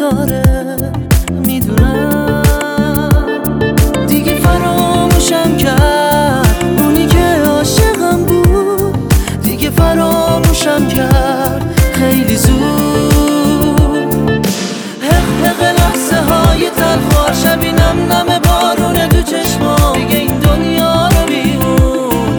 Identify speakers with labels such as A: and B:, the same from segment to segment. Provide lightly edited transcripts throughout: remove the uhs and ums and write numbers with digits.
A: داره میدونم، دیگه فراموشم کرد اونی که عاشقم بود، دیگه فراموشم کرد خیلی زود. حق لحظه های تلخ شبی نم نم بارونه تو چشمام، دیگه این دنیا رو بیرون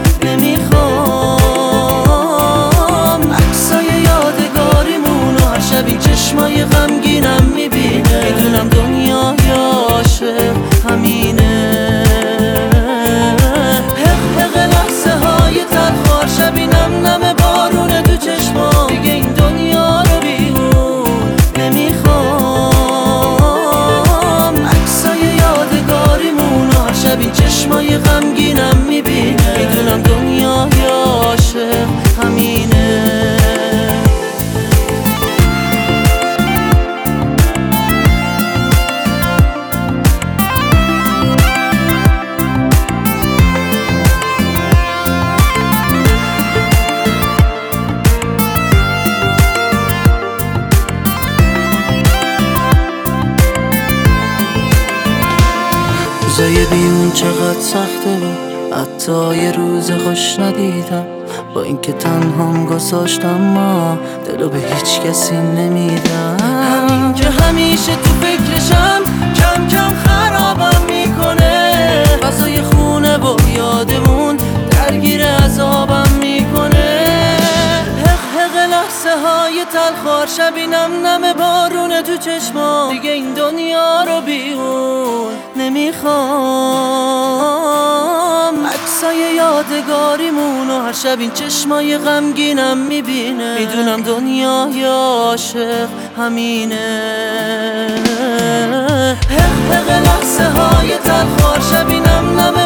A: نمیخوام. عکسای یادگاریمون هر شب این چشمای غمگینم میبینه، میدونم دنیای عاشق همینه. حق لحظه های تلخ شبی نم نم بارونه تو چشمام، دیگه این دنیا رو بیرون نمیخوام. عکسای یادگاریمون هر شب این چشمای غمگینم میبینه، میدونم دنیای عاشق همینه. روزای بیرون چقدر سخته بود، حتی یه روز خوش ندیدم. با اینکه تنهام گذاشتم ما دلو به هیچ کسی نمیدم. همین که همیشه تو فکرشم کم کم خرابم میکنه، غذای خونه و یادمون درگیر عذابم میکنه. حق لحظه های تلخ شبی نم نم بارونه تو چشمام، دیگه این دنیا رو بیرون نمیخوام. عکسای یادگاریمون هر شب این چشمای غمگینم میبینه، میدونم دنیای عاشق همینه. حق لحظه های تلخ شبی نم نم